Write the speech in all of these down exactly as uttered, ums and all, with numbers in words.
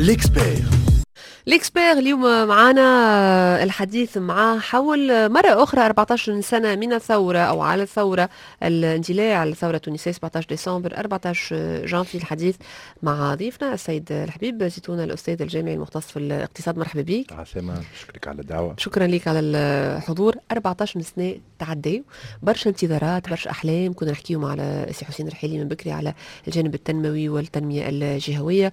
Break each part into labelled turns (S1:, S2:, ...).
S1: ليكسبير.
S2: ليكسبير اليوم معنا الحديث معاه حول مرة أخرى أربعة عشر سنة من الثورة أو على الثورة الاندلاع على الثورة التونسية سبعة عشر ديسمبر أربعة عشر جانفي. الحديث مع ضيفنا السيد الحبيب زيتونة الأستاذ الجامعي المختص في الاقتصاد. مرحبا بك.
S3: عسلامة، شكرك على الدعوة.
S2: شكرا لك على الحضور. أربعة عشر سنة تعدي، برشا انتظارات، برشا أحلام. كنا نحكيهم على سي حسين الرحيلي من بكري على الجانب التنموي والتنمية الجهوية.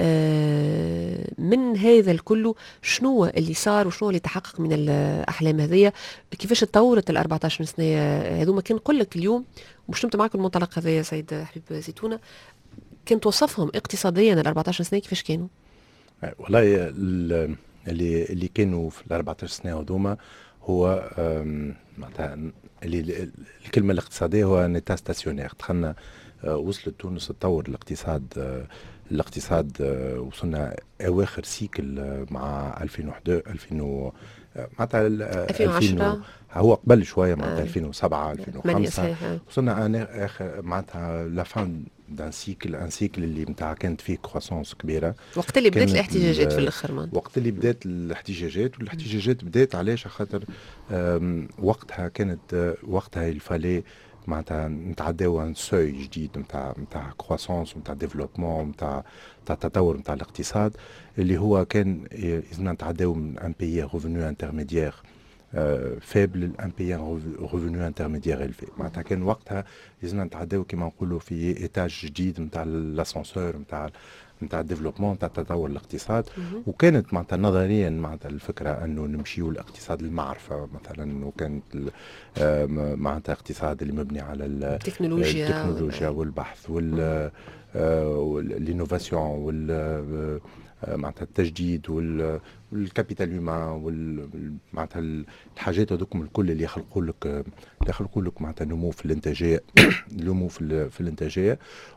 S2: من هذا الكل شنو اللي صار وشنو اللي تحقق من الأحلام هذية؟ كيفاش تطورت ال أربعة عشر سنة هذوما؟ كان نقول لك اليوم مش نمت معكم المنطلق هذا يا سيد حبيب زيتونة، كان توصفهم اقتصاديا ال أربعة عشر سنة كيفاش كانوا؟
S3: والله اللي اللي كانوا في ال أربعة عشر سنة هذوما هو معناتها اللي الكلمة الاقتصادية هو نيتا ستاسيونير. دخلنا وصلت تونس تطور الاقتصاد الاقتصاد وصلنا اواخر سيكل مع ألفين وواحد ألفين معناتها
S2: ألفين وعشرة
S3: هو قبل شويه معناتها ألفين وسبعة ألفين وخمسة وصلنا انا اخر معناتها لا فان دان سيكل ان سيكل اللي نتاع كانت فيه كرواسونس كبيره.
S2: وقت اللي بدات الاحتجاجات في الاخر مان.
S3: وقت اللي بدات الاحتجاجات والاحتجاجات بدات علاش؟ خاطر وقتها كانت وقتها الفالي معناتها نتعداو ان سوي جديد نتاع نتاع كرواسونس نتاع ديفلوبمون نتاع نتاع تطور نتاع الاقتصاد اللي هو كان اذا نتعداو من ان بيي ريفونو انترميديير فابل ان بيي ريفونو انترميديير الفي. معناتها كان وقتها اذا نتعداو كما نقولوا في ايتاج جديد نتاع الاسانسور نتاع نتاع الديفلوبمون نتاع تطور الاقتصاد. وكانت معناتها نظريا معناتها الفكره انه نمشيو لاقتصاد المعرفه مثلا، وكانت معناتها اقتصاد اللي مبني على
S2: التكنولوجيا
S3: التكنولوجيا والبحث وال والانوفاسيون وال معناتها التجديد والكابيتال هيومان معناتها الحاجات هذوكم الكل اللي يخلقوا لك اللي يخلقوا لك معناتها نمو في الانتاجيه نمو في في الانتاجيه.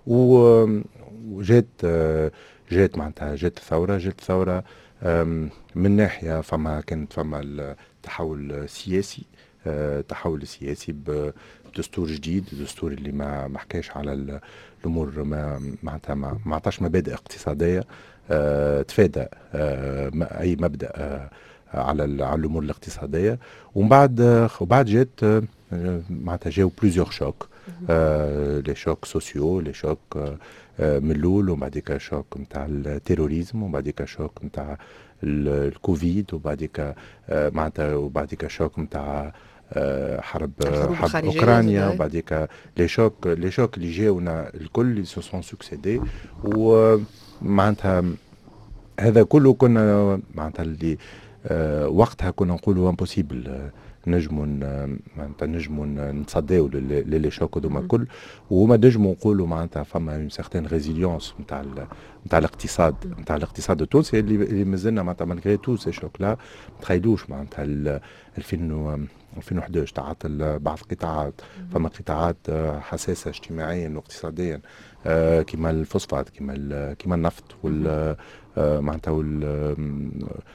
S3: وجات جات معناتها جات الثوره جات الثوره من ناحيه فما كانت فما التحول السياسي تحول سياسي بدستور جديد، الدستور اللي ما ما حكاش على الامور ما معناتها ما ما عطاش مبادئ اقتصاديه، أه تفادى أه اي مبدا أه على على الامور الاقتصاديه. ومن بعد أه وبعد جات أه معناتها جاو بليزيور شوك، أه لي شوك سوسيو، لي شوك أه من الاول، وبعديك شوك نتاع التيروريزم، وبعديك شوك نتاع الكوفيد، وبعديك أه معناتها وبعديك شوك نتاع حرب حرب اوكرانيا، وبعديك لي شوك لي شوك اللي جاونا الكل اللي سو سون سوكسيدي. ومعناتها هذا كله كنا معناتها اللي آه وقتها كنا نقولوا امبوسيبل آه نجموا معناتها نجموا نتصداو للي شوك هذوما الكل، وما نجموا نقولوا معناتها فما اون سيغتين ريزيليونس نتاع نتاع الاقتصاد نتاع الاقتصاد التونسي اللي اللي مازلنا معناتها مالغري تو سي شوك لا. ما تخيلوش معناتها ألفين وأحد عشر تعاطل بعض القطاعات، فما قطاعات حساسه اجتماعيا واقتصاديا كما الفوسفات كما كما النفط وال معناتها وال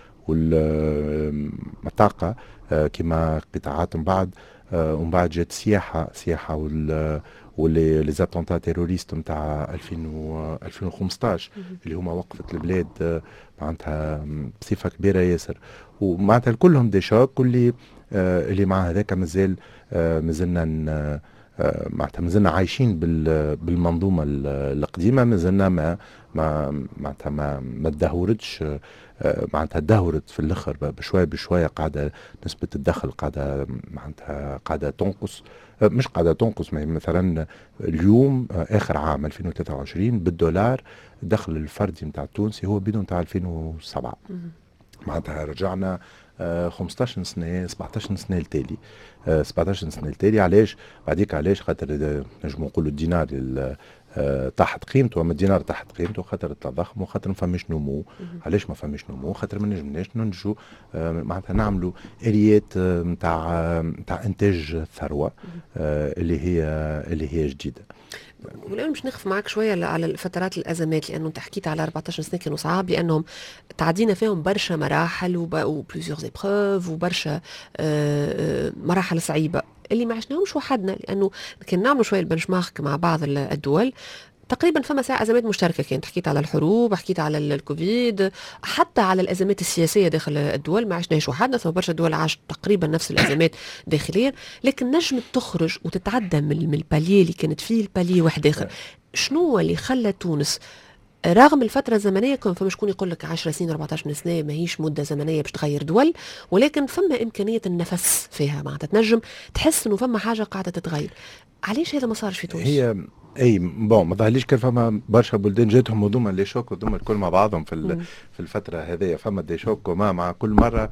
S3: والطاقه كما قطاعات. من بعد ومن بعد جات السياحه سياحه وال واللي لي زاتونتا تيروريست نتاع ألفين وخمسطاش اللي هما وقفت البلاد معناتها بصفه كبيره ياسر. ومعناتها كلهم دي شوك اللي اللي مع هذاك مازال مازلنا معناتها مازلنا عايشين بالمنظومه القديمه، مازلنا ما ما معناتها ما ما تدهورتش معناتها تدهورت في الاخر بشويه بشويه. قاعده نسبه الدخل قاعده معناتها قاعده تنقص، مش قاعده تنقص مثلا اليوم اخر عام ألفين وثلاثة وعشرين بالدولار الدخل الفردي نتاع التونسي هو بيدو نتاع ألفين وسبعة. معناتها رجعنا خمسطاش سنه سبعطاش سنه التالي سبعطاش سنه التالي. علاش؟ بعديك علاش؟ خاطر نجموا نقولوا الدينار تحت قيمته، اما الدينار تحت قيمته خاطر التضخم وخاطر ما فماش نمو. علاش ما فماش نمو؟ خاطر ما نجمناش ننجو معناتها نعملوا اليات نتاع نتاع انتاج الثروه اللي هي اللي هي جديده.
S2: والآن مش نخف معك شوية على فترات الأزمات، لأنه أنت حكيت على أربعة عشر سنة كانوا صعاب لأنهم تعدينا فيهم برشا مراحل وبلوزيور زيبروف وبرشا مراحل صعيبة اللي ما عشناهمش وحدنا، لأنه كان نعمل شوية البنشمارك مع بعض الدول تقريبا فما ساعة أزمات مشتركة، كانت حكيت على الحروب، حكيت على ال- الكوفيد، حتى على الأزمات السياسية داخل الدول. ما عشناش وحدنا، ثم برشا دول عاشت تقريبا نفس الأزمات داخليا، لكن نجم تخرج وتتعدى من من الباليه اللي كانت فيه الباليه واحد آخر. شنو هو اللي خلى تونس رغم الفترة الزمنية، كان فما شكون يقول لك عشر سنين أربعطاش سنة ماهيش مدة زمنية باش تغير دول، ولكن فما إمكانية النفس فيها، معناتها تنجم تحس إنه فما حاجة قاعدة تتغير. علاش هذا ما صارش في تونس؟
S3: هي اي بون ما ظهرليش كان فما برشا بلدان جاتهم هذوما لي شوك هذوما الكل مع بعضهم في ال-
S2: مم.
S3: في الفتره هذه، فما دي شوك وما مع كل مره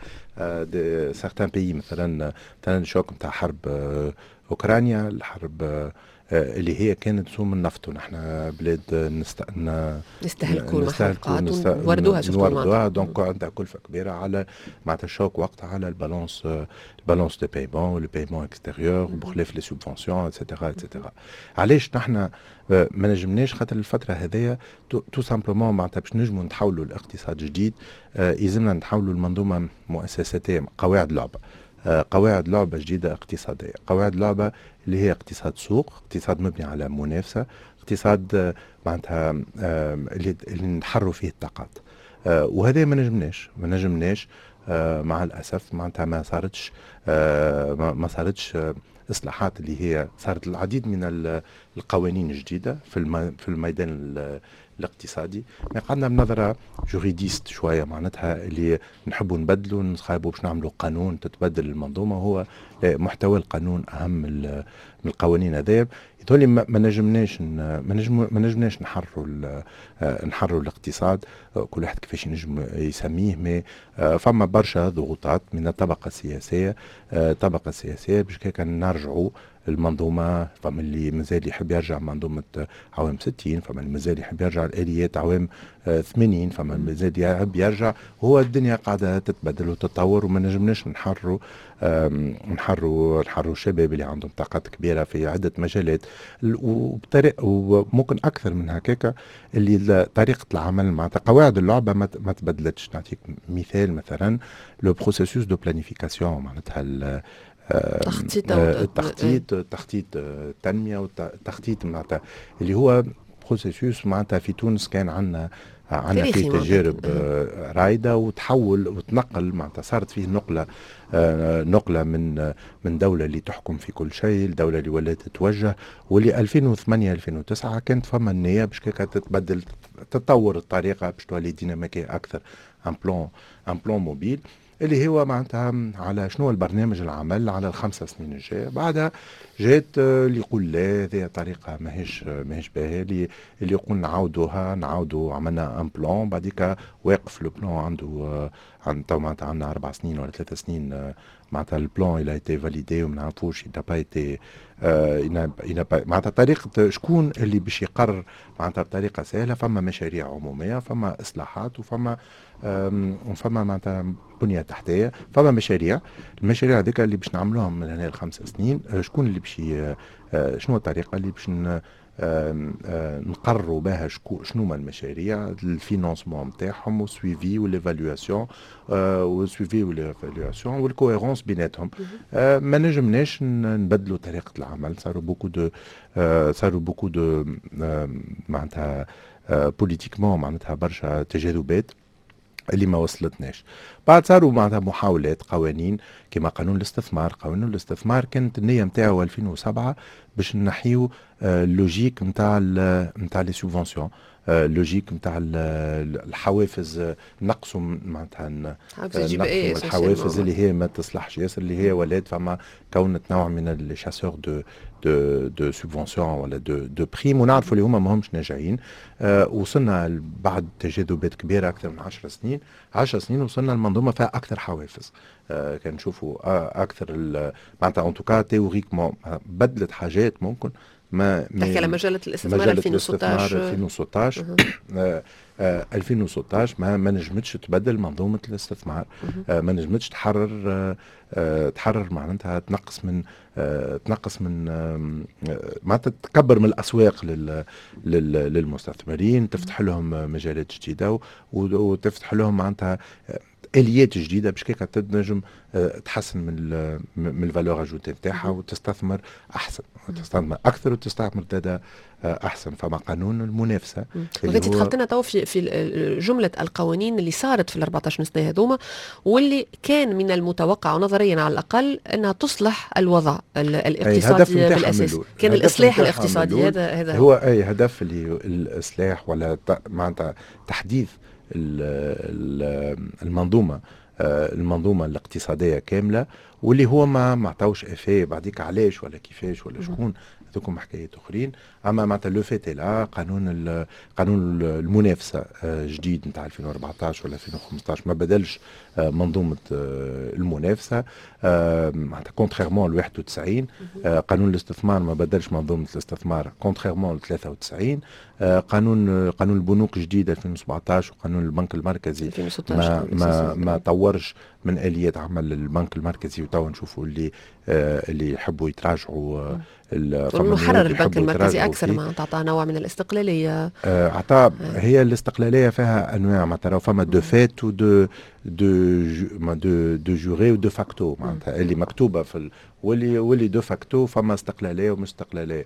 S3: سارتان بيي مثلا مثلا الشوك نتاع حرب آه، اوكرانيا، الحرب آه، آه، اللي هي كانت سوم النفط، ونحن بلاد نست... ن...
S2: نستهلكوا
S3: نستهلكوا
S2: المحروقات
S3: نست...
S2: ونوردوها سورتو
S3: نوردوها،
S2: معناتها.
S3: دونك عندها كلفه كبيره على معناتها الشوك وقتها على البالونس آه، البالونس دو بايمون ولو بايمون اكستيريور وبخلاف لي سوبفونسيون اتسيتيرا اتسيتيرا. علاش نحن آه، ما نجمناش؟ خاطر الفتره هذيا تو, تو سامبلومون معناتها باش نجموا نتحولوا لاقتصاد جديد آه، يلزمنا نتحولوا لمنظومه مؤسساتيه، قواعد لعبه آه، قواعد لعبه جديده اقتصاديه، قواعد لعبه اللي هي اقتصاد سوق، اقتصاد مبني على منافسه، اقتصاد آه، معناتها آه، اللي, اللي نحروا فيه الطاقات آه، وهذا ما نجمناش ما نجمناش آه، مع الاسف معناتها ما صارتش آه، ما ما صارتش آه، اصلاحات اللي هي صارت العديد من ال- القوانين الجديده في الم- في الميدان ال- الاقتصادي. ما قعدنا بنظره جوريديست شويه معناتها اللي نحبوا نبدلوا نخايبوا باش نعملوا قانون تتبدل المنظومه، هو لا، محتوى القانون اهم من ال- من القوانين هذا. يقول ما ما نجمناش ن- ما نجم ما نجمناش نحرروا ال- آه، نحرروا الاقتصاد آه، كل واحد كيفاش ينجم يسميه، مي آه، فما برشا ضغوطات من الطبقه السياسيه آه، الطبقه السياسيه باش كيك نرجعوا المنظومه. فما اللي مازال يحب يرجع منظومه عوام ستين، فما اللي مازال يحب يرجع الاليات عوام آه، ثمانين، فما اللي مازال يحب يرجع. هو الدنيا قاعده تتبدل وتتطور وما نجمناش نحرروا آم، نحرروا نحرروا الشباب اللي عندهم طاقات كبيره في عده مجالات ال- وبطريقه وممكن اكثر من هكاك اللي ال- طريقه العمل معناتها قواعد اللعبه ما ت- ما تبدلتش. نعطيك مثال مثلا لو بروسيسوس دو بلانيفيكاسيون معناتها ال- آم،
S2: تخطيط
S3: آه،
S2: أو-
S3: التخطيط التخطيط آه، التنميه والتخطيط معناتها اللي هو بروسيسوس معناتها في تونس كان عندنا عندنا
S2: تاريخي
S3: فيه
S2: معناتها.
S3: تجارب آه، رايده وتحول وتنقل معناتها صارت فيه نقله آه، نقله من آه، من دوله اللي تحكم في كل شيء لدوله اللي ولات تتوجه، واللي ألفين وثمانية ألفين وتسعة كانت فما النيه باش كيكا تتبدل تتطور الطريقه باش تولي ديناميكيه اكثر. ان بلان ان بلان موبيل اللي هو معناتها على شنو البرنامج العمل على الخمسة سنين الجايه. بعدها جات آه، اللي يقول لا هذه طريقه ماهيش ماهيش باهيه، اللي اللي يقول نعاودوها نعاودوا عملنا ان بلان بعديك واقف لو بلان عنده آه، عند تو معناتها عندنا اربع سنين ولا ثلاث سنين آه، معناتها البلان الى ايتي فاليدي وما نعرفوش اذا با ايتي معناتها طريقه شكون اللي باش يقرر معناتها بطريقه سهله. فما مشاريع عموميه، فما اصلاحات، وفما آم، وفما معناتها بنيه تحتيه، فما مشاريع. المشاريع هذيك اللي باش نعملوهم من هنا لخمس سنين آه، شكون اللي باش ي- آه، شنو الطريقه اللي باش ن- آم، آه، نقرروا بها شكو- شنو ما المشاريع، الفينانسمون نتاعهم والسويفي والايفالواسيون والسويفي والايفالواسيون والكوهيرونس بيناتهم. آه، ما نجمناش ن- نبدلوا طريقه العمل. صاروا بوكو دو آه، صاروا بوكو دو آه، معناتها آه، بوليتيكمون معناتها برشا تجاذبات اللي ما وصلتناش. بعد صاروا معناتها محاولات قوانين كما قانون الاستثمار. قانون الاستثمار كانت النية نتاعو ألفين وسبعة باش نحيو آه، اللوجيك نتاع نتاع لي سوبفونسيون، اللوجيك نتاع الحوافز، آه، نقصوا معناتها ن-
S2: حافز
S3: آه،
S2: الجي بي اي
S3: نقصوا الحوافز اللي هي ما تصلحش ياسر، اللي هي ولات فما كونت نوع من الشاسور دو دو دو سوبفونسيون ولا دو دو بريم، ونعرفوا اللي هما ماهمش ناجعين. آه، وصلنا بعد تجاذبات كبيره اكثر من عشر سنين عشر سنين وصلنا المنظومه فيها اكثر حوافز. آه، كان نشوفوا آه، اكثر ال- معناتها اون توكا تيوريكمون بدلت حاجات ممكن ما
S2: تحكي على
S3: ما-
S2: مجلة الاستثمار
S3: مجلة
S2: ألفين وستة عشر.
S3: الاستثمار ألفين وستة عشر.
S2: مهم.
S3: آه، آه، ألفين وستة عشر ما ما نجمتش تبدل منظومه الاستثمار. آه، ما نجمتش تحرر آه، آه، تحرر معناتها تنقص من آه، تنقص من آم، آه، معناتها تكبر من الاسواق لل لل للمستثمرين، تفتح لهم مجالات جديده و- وتفتح لهم معناتها اليات جديده باش كيك تنجم تحسن من من الفالور اجوتي نتاعها وتستثمر احسن، تستثمر اكثر وتستثمر زاده احسن. فما قانون المنافسه
S2: اللي انت دخلت لنا تو في في جمله القوانين اللي صارت في ال أربعطاش سنه هذوما، واللي كان من المتوقع ونظريا على الاقل انها تصلح الوضع الاقتصادي بالاساس. كان الاصلاح الاقتصادي هذا هذا
S3: هو اي هدف اللي الاصلاح ولا معناتها تحديث المنظومه المنظومه الاقتصاديه كامله، واللي هو ما ما عطاوش افيه بعديك علاش ولا كيفاش ولا شكون، هذوكم حكايات اخرين. اما معناتها لو فيت لا قانون قانون المنافسه جديد نتاع ألفين وأربعطاش ولا ألفين وخمسطاش ما بدلش منظومه المنافسه معناتها كونتريرمون ل واحد وتسعين. قانون الاستثمار ما بدلش منظومه الاستثمار كونتريرمون ل ثلاثة وتسعين. قانون قانون البنوك جديد ألفين وسبعطاش وقانون البنك المركزي ما ما ما طورش من اليات عمل البنك المركزي، وتوا نشوفوا اللي آه اللي يحبوا يتراجعوا
S2: محرر البنك المركزي اكثر ما تعطى نوع من الاستقلاليه.
S3: آه عطى آه. هي الاستقلاليه فيها انواع معناتها فما دو فيت ودو دو دو دو جوري ودو فاكتو معناتها اللي مكتوبه في ال... واللي واللي دو فاكتو فما استقلاليه ومش استقلاليه.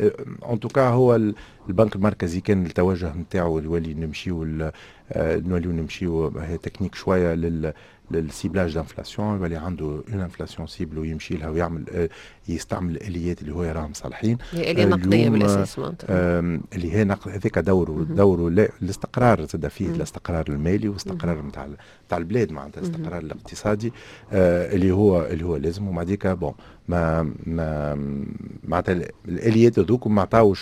S3: ان توكا هو البنك المركزي كان التوجه نتاعو يولي نمشيو نوليو نمشيو هي تكنيك شويه لل للسيبلاج دانفلاسيون، يولي عنده اون انفلاسيون سيبل ويمشي لها ويعمل يستعمل الاليات اللي هو يراهم صالحين.
S2: الاليه النقديه بالاساس
S3: معناتها اللي هي نقد هذاك دوره دوره الاستقرار زاد فيه الاستقرار المالي والاستقرار نتاع نتاع البلاد معناتها الاستقرار الاقتصادي آه اللي هو اللي هو لازم. وبعديك بون ما ما معناتها الاليات هذوك ما عطاوش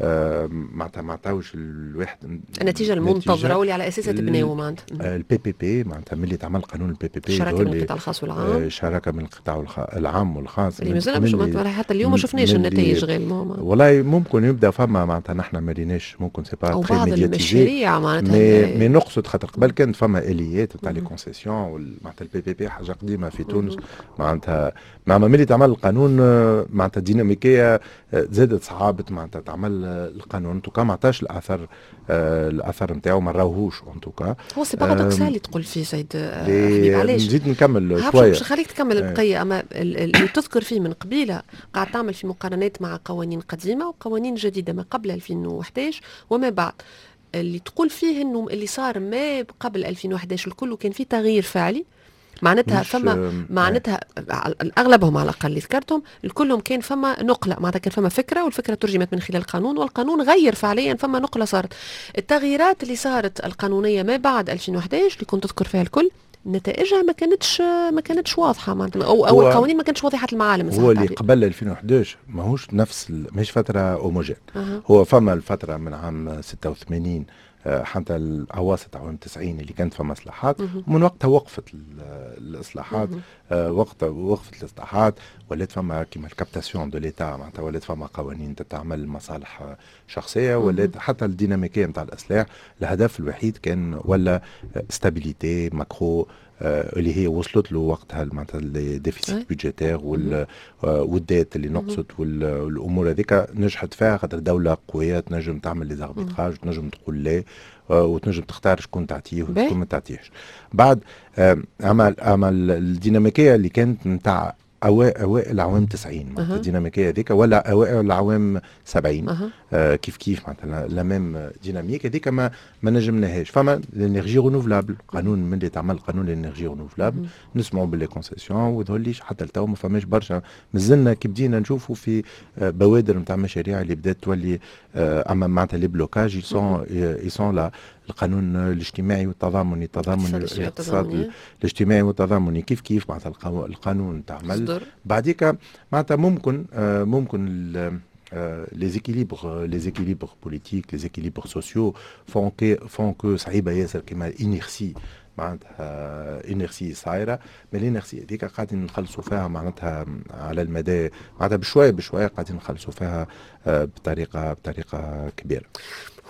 S3: معناتها ما عطاوش الواحد
S2: النتيجه المنتظره واللي على اساسها تبناو معناتها
S3: البي بي بي معناتها ملي تعمل قانون البي بي بي
S2: شراكه من القطاع الخاص والعام،
S3: شراكه من القطاع العام والخاص
S2: اللي مازال مش حتى اليوم ما شفناش النتائج غير المهم.
S3: والله ممكن يبدا فما معناتها نحن ما ريناش ممكن سي با
S2: تري ميدياتيزي المشاريع معناتها
S3: مي, مي نقصد خاطر قبل كانت فما اليات تاع لي كونسيسيون معناتها البي بي بي حاجه قديمه في تونس معناتها مع ملي تعمل القانون معناتها ديناميكيه زادت صعابه معناتها تعمل القانون توكا ما عطاش الاثر آه الاثر نتاعو ما راهوش ان توكا.
S2: هو سي بارادوكسال اللي تقول فيه سيد حبيب علاش
S3: نزيد نكمل شويه
S2: مش خليك تكمل البقيه. اما اللي تذكر فيه من قبيله قاعد تعمل في مقارنات مع قوانين قديمه وقوانين جديده ما قبل ألفين وأحد عشر وما بعد، اللي تقول فيه انه اللي صار ما قبل ألفين وأحد عشر الكل كان فيه تغيير فعلي معناتها فما معناتها اغلبهم على الاقل اللي ذكرتهم الكلهم كان فما نقله معناتها كان فما فكره والفكره ترجمت من خلال القانون والقانون غير فعليا فما نقله صارت. التغييرات اللي صارت القانونيه ما بعد ألفين وأحد عشر اللي كنت تذكر فيها الكل نتائجها ما كانتش ما كانتش واضحه معناتها او, أو القوانين ما كانتش واضحه المعالم.
S3: هو اللي قبل ألفين وأحد عشر ماهوش نفس ماهيش فتره اوموجين. أه. هو فما الفتره من عام ستة وثمانين حتى الاواسط عام تسعين اللي كانت فما اصلاحات ومن وقتها وقفت الاصلاحات وقت وقفت الاصلاحات ولات فما كيما الكابتاسيون دو ليتا معناتها ولات فما قوانين تتعمل مصالح شخصيه ولات حتى الديناميكيه نتاع الاصلاح الهدف الوحيد كان ولا ستابيليتي ماكرو اللي هي وصلت له وقتها معناتها الديفيسيت بودجيتير والديت اللي نقصت والامور هذيك نجحت فيها خاطر دوله قويه تنجم تعمل لي زاربيتراج تنجم تقول لا وتنجم تختار شكون تعطيه وشكون ما تعطيهش. بعد اما اما الديناميكيه اللي كانت نتاع اوائل عوام تسعين معناتها الديناميكيه هذيك ولا اوائل العوام سبعين أه. آه كيف كيف معناتها لا ميم ديناميك هذيك ما ما نجمناهاش. فما الانرجي رينوفلابل قانون من اللي تعمل قانون الانرجي رينوفلابل نسمعوا باللي كونسيسيون وذوليش حتى لتو ما فماش برشا مازلنا كي بدينا نشوفوا في آه بوادر نتاع مشاريع اللي بدات تولي آه اما معناتها لي بلوكاج يسون يسون لا القانون الاجتماعي والتضامني التضامن الاقتصادي الاجتماعي والتضامني كيف كيف معناتها القانون تعمل بعديك معناتها ممكن آه ممكن les équilibres les équilibres politiques les équilibres sociaux font que font que صعيبه ياسر كما انيرسي معناتها انيرسي صايره من الانيرسي هذيك قاعدين نخلصوا فيها معناتها على المدى معناتها بشويه بشويه قاعدين نخلصوا فيها بطريقه بطريقه كبيره.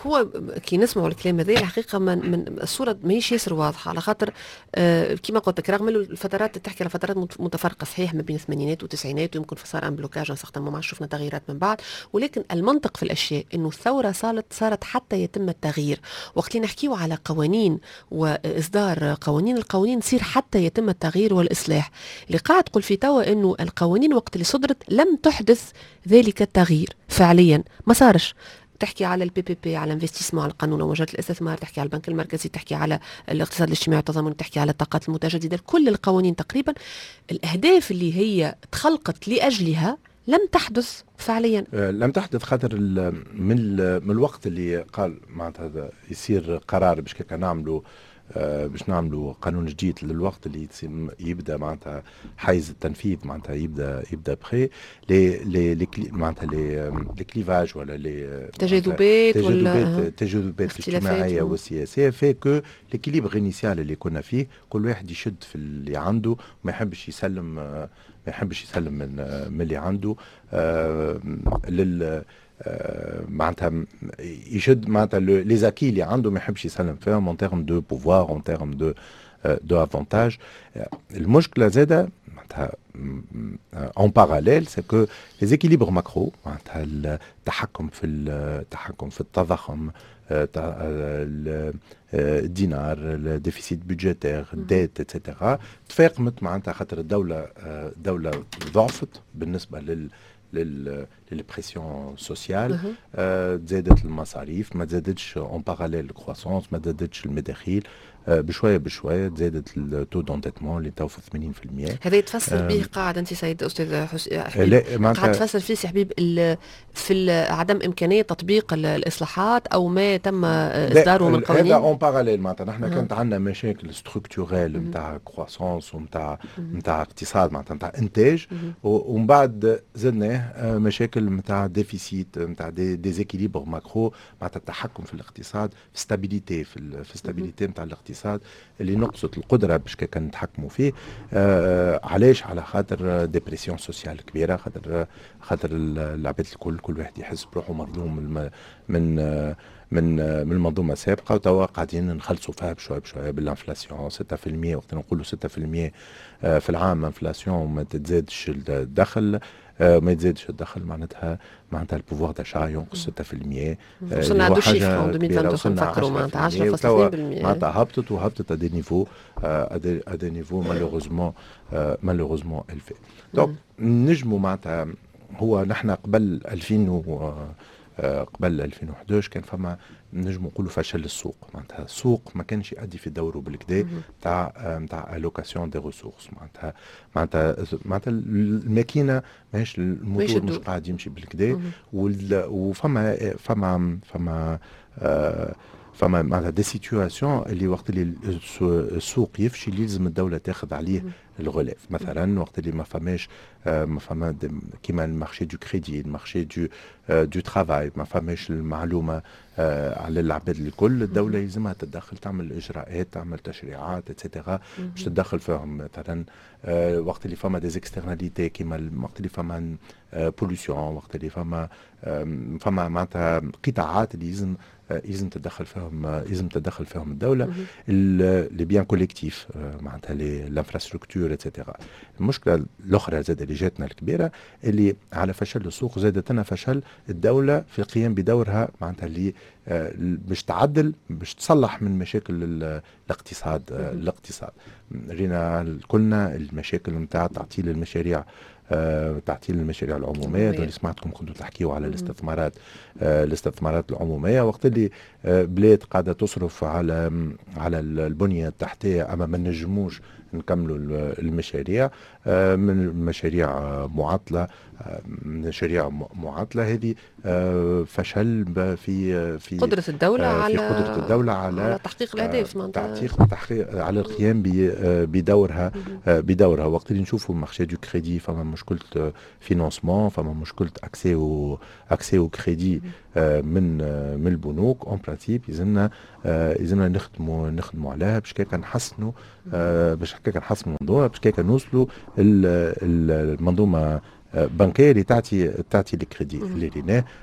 S2: هو كي نسمعوا الكلام هذا الحقيقه من, من الصوره ماهيش ياسر واضحه، على خاطر آه كما قلت لك رغم الفترات تحكي على فترات متفرقه صحيح ما بين الثمانينات والتسعينات، ويمكن صار ان بلوكاج سختم ما شفنا تغييرات من بعد، ولكن المنطق في الاشياء انه الثوره صارت صارت حتى يتم التغيير. وقت اللي نحكيو على قوانين واصدار قوانين، القوانين تصير حتى يتم التغيير والاصلاح. اللي قاعد تقول في توا انه القوانين وقت اللي صدرت لم تحدث ذلك التغيير فعليا، ما صارش. تحكي على البي بي بي، على انفستيسمون، على القانون ومجال الاستثمار، تحكي على البنك المركزي، تحكي على الاقتصاد الاجتماعي والتضامن، تحكي على الطاقات المتجدده، كل القوانين تقريبا الاهداف اللي هي تخلقت لاجلها لم تحدث فعليا.
S3: لم تحدث خاطر من من الوقت اللي قال معناتها يصير قرار باش كيك نعملوا باش نعملوا قانون جديد، للوقت اللي يبدا معناتها حيز التنفيذ معناتها يبدا يبدا بخي لي لي معناتها لي لي كليفاج ولا لي
S2: تجاذبات
S3: ولا تجاذبات الاجتماعيه والسياسيه في كو ليكيليبر انيسيال اللي كنا فيه كل واحد يشد في اللي عنده، ما يحبش يسلم ما يحبش يسلم من من اللي عنده آه لل آه معناتها يشد معناتها لي زاكي اللي عنده ما يحبش يسلم فيهم اون تيرم دو بوفوار اون تيرم دو دو افونتاج. المشكله زاده معناتها اون باراليل سي كو لي زيكيليبر ماكرو معناتها التحكم في التحكم في التضخم، الدينار، الديفيسيت بودجيتير، الديت اتسيتيرا، تفاقمت معناتها خاطر الدوله الدوله ضعفت بالنسبه لل للبريسيون سوسيال، تزادت المصاريف، ما تزادتش اون باراليل الكرواسونس، ما تزادتش المداخيل، بشويه بشويه تزادت التو دونديتمون اللي تو في ثمانين بالمئة.
S2: هذا يتفسر به قاعد انت سيد استاذ حبيب قاعد تفسر فيه سي حبيب في عدم امكانيه تطبيق الاصلاحات او ما تم اصداره من قوانين.
S3: هذا اون باراليل معناتها نحن كانت عندنا مشاكل ستركتوريل نتاع كرواسونس ونتاع نتاع اقتصاد معناتها نتاع انتاج، ومن بعد زدناه مشاكل نتاع ديفيسيت نتاع دي ديزيكيليبر ماكرو معناتها التحكم في الاقتصاد، في ستابيليتي في في ستابيليتي نتاع الاقتصاد اللي نقصت القدره باش كان نتحكموا فيه. آه علاش؟ على خاطر ديبرسيون سوسيال كبيره، خاطر خاطر العباد الكل كل واحد يحس بروحه مظلوم من من من من المنظومه السابقه، وتوا قاعدين نخلصوا فيها بشويه بشويه بالانفلاسيون ستة بالمئة. وقت نقولوا ستة بالمئة في العام انفلاسيون ما تزادش الدخل، ما يتزادش الدخل معناتها معناتها البوفوار داشا ينقص ستة بالمئة.
S2: وصلنا عندو شيفر ألفين وثمانية عشر نفكروا معناتها عشرة فاصلة اثنين بالمئة
S3: معناتها هبطت وهبطت ادي نيفو ادي نيفو مالوغوزمون مالوغوزمون الفي. دونك نجموا معناتها هو نحن قبل ألفين و قبل ألفين وأحد عشر كان فما نجم نقولوا فشل السوق، معناتها السوق ما كانش يؤدي في دوره بالكدا تاع تاع الوكاسيون دي ريسورس، معناتها معناتها معناتها الماكينه ماهيش الموتور مش قاعد يمشي بالكدا، وفما فما فما آه فما معناتها دي سيتواسيون اللي وقت اللي السوق يفشل يلزم الدوله تاخذ عليه الغلاف. مثلا وقت اللي ما فماش ما فما كيما المارشي دو كريدي، المارشي دو دو ترافاي، ما فماش المعلومه على العباد الكل، الدوله يلزمها تتدخل، تعمل اجراءات، تعمل تشريعات اتسيتيرا باش تتدخل فيهم. مثلا وقت اللي فما دي اكسترناليتي كيما وقت اللي فما بوليسيون، وقت اللي فما فما معناتها قطاعات اللي يلزم يلزم تتدخل فيهم يلزم تتدخل فيهم الدوله، لي بيان كوليكتيف معناتها الانفراستركتور اتسيتيرا. المشكله الاخرى زاد اللي جاتنا الكبيره اللي على فشل السوق زادت لنا فشل الدوله في القيام بدورها معناتها اللي باش تعدل باش تصلح من مشاكل الاقتصاد. الاقتصاد رينا كلنا المشاكل نتاع تعطيل المشاريع آه، تعطيل المشاريع العموميه. اللي سمعتكم كنتوا تحكيوا على الاستثمارات آه، الاستثمارات العموميه، وقت اللي آه، بلاد قاعده تصرف على على البنيه التحتيه اما ما نجموش نكملوا المشاريع آه، من مشاريع معطله آه، مشاريع معطله هذه آه، فشل في في
S2: قدره الدوله
S3: آه،
S2: على
S3: في قدره الدوله على,
S2: على تحقيق الاهداف،
S3: آه، تحقيق تحقيق على القيام بدورها آه، بدورها. وقت اللي نشوفوا مارشي دو كريدي فما مشكله فينانسمون، فما مشكله اكسي او اكسي او كريدي من من البنوك. اون برانسيب يلزمنا يلزمنا نخدموا نخدموا عليها باش كيكا نحسنوا باش كيكا نحسنوا المنظومه، باش كيكا نوصلوا المنظومه بنكيه اللي تعطي تعطي الكريدي اللي ليناه